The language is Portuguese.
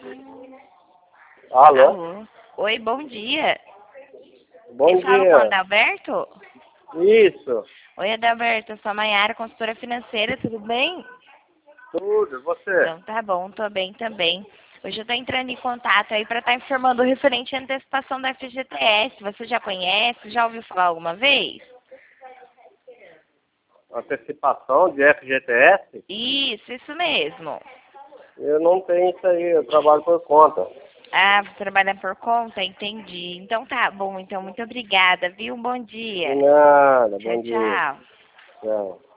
Alô? Alô? Oi, bom dia. Bom Eu falo com o dia. Adalberto? Isso. Oi, Adalberto, eu sou a Mayara, consultora financeira, tudo bem? Tudo. E você? Então tá bom, tô bem também. Hoje eu tô entrando em contato aí para estar informando o referente à antecipação da FGTS. Você já conhece? Já ouviu falar alguma vez? Antecipação de FGTS? Isso mesmo. Eu não tenho isso aí. Eu trabalho por conta. Ah, você trabalha por conta? Entendi. Então tá bom, então muito obrigada, viu? Um bom De dia. nada. Tchau, Bom dia. tchau. Tchau.